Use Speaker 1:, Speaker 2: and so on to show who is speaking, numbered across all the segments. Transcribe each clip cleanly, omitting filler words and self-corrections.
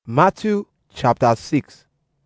Speaker 1: Matthew chapter 6.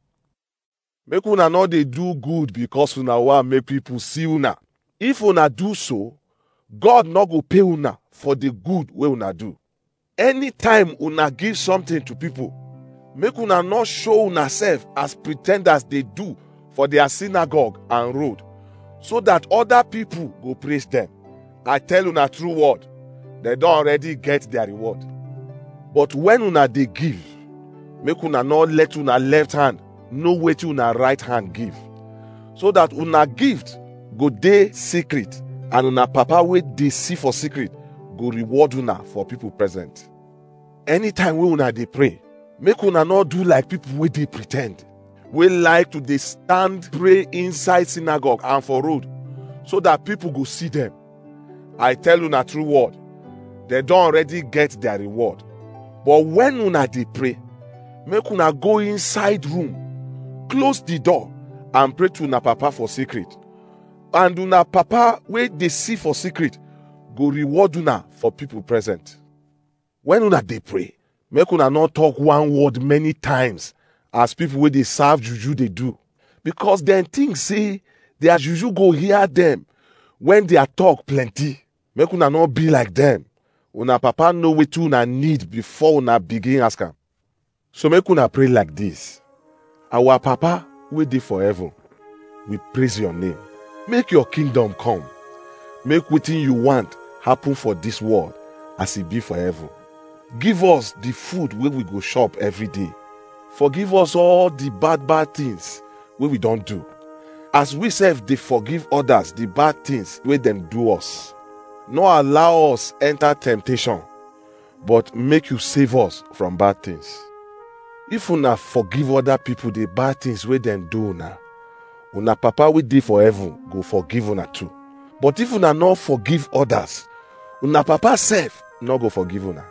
Speaker 2: Make una no dey do good because una wan make people see una. If una do so, God no go pay una for the good wey una do. Anytime una give something to people, make una not show una self as pretenders dey do for their synagogue and road, so that other people go praise them. I tell una true word, they don already get their reward. But when una dey give, make una not let una left hand know wetin una right hand give, so that una gift go dey secret, and una papa wey dey see for secret go reward una for people present. Anytime wey una dey pray, make una not do like people wey dey pretend, wey like to dey stand pray inside synagogue and for road, so that people go see them. I tell una true word, they don already get their reward. But when una dey pray, make una go inside room, close the door, and pray to una papa for secret. And una papa wey dey see for secret go reward una for people present. When una dey pray, make una not talk one word many times as people wey dey serve juju dey do, because dem think say their juju go hear them when their talk plenty. Make una not be like them. Una papa know wetin una need before una begin ask am. So make una pray like this: Our Papa wey dey for heaven, we praise your name. Make your kingdom come. Make wetin you want happen for this world as e be for heaven. Give us the food wey we go chop every day. Forgive us all the bad things wey we don do, as we sef dey forgive others the bad things wey dem do us. No allow us enter temptation, but make you save us from bad things. If una forgive other people the bad things wey dem do una papa wey dey for heaven go forgive una too. But if una no forgive others, una papa sef no go forgive una.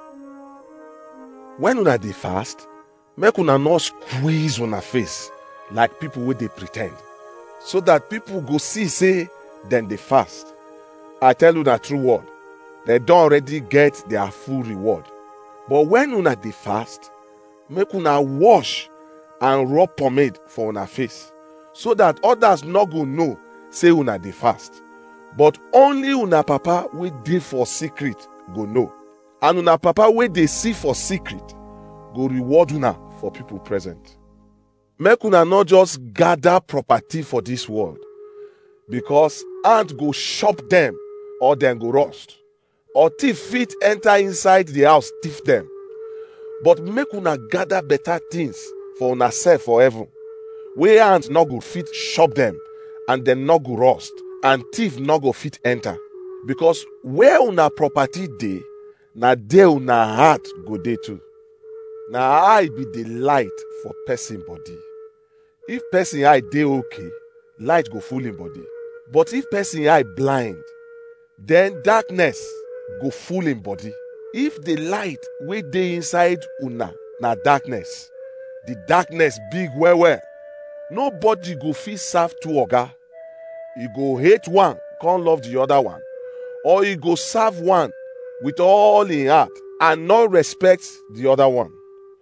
Speaker 2: When una dey fast, make una no squeeze una face like people wey dey pretend, so that people go see say dem dey fast. I tell una true word, they don already get their full reward. But when una dey fast, make una wash and rub pomade for una face, so that others no go know say una dey fast. But only una papa wey dey for secret go know, and una papa wey dey see for secret go reward una for people present. Make una not just gather property for this world, because ant go chop them or dem go rust, or thief fit enter inside the house thief them. But make una gather better things for una self for heaven, wey ant no go fit chop them, and dem no go rust, and thief no go fit enter. Because where una property dey, na there una heart go dey too. Na eye be the light for person body. If person eye dey okay, light go full him body. But if person eye blind, then darkness go full him body. If the light wey dey inside una na darkness, the darkness big well. Nobody go fit serve two oga. He go hate one, come love the other one, or he go serve one with all him heart and not respect the other one.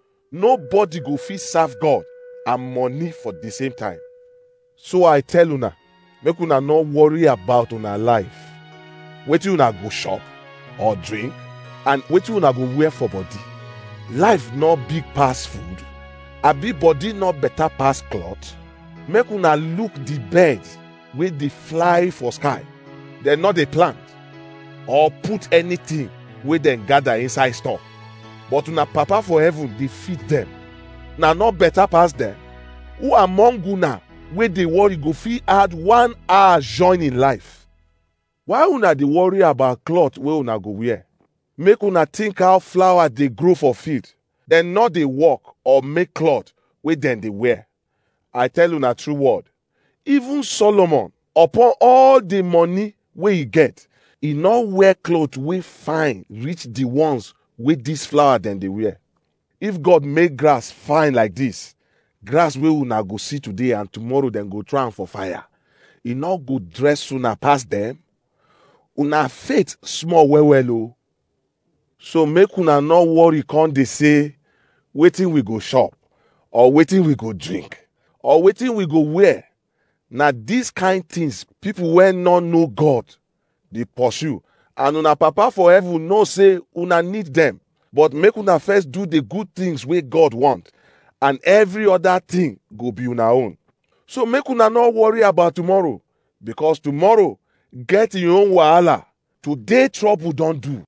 Speaker 2: Nobody go fit serve God and money for the same time. So I tell una, make una no worry about una life, wetin una go chop or drink, and wetin una go wear for body. Life no big pass food, abi body no better pass cloth. Make una look the birds wey dey fly for sky. Dem no dey plant or put anything wey dem gather inside store, but una papa for heaven dey feed them. Na no better pass them? Who among una wey dey worry go fit add 1 hour join in life? Why una dey worry about cloth wey una go wear? Make una think how flower dey grow for field. Dem no dey work or make cloth wey dem dey wear. I tell una true word, even Solomon, upon all the money wey he get, he no wear cloth wey fine reach the ones wey this flower dem dey wear. If God make grass fine like this, grass wey una go see today and tomorrow dem go throw am for fire, e no go dress una pass them? Una faith small well o. So make una no worry come dey say, wetin we go chop, or wetin we go drink, or wetin we go wear. Na dis kind things people wey no know God dey pursue, and una papa for heaven know say una need them. But make una first do the good things wey God want, and every other thing go be una own. So make una no worry about tomorrow, because tomorrow get im own wahala. Today trouble don do.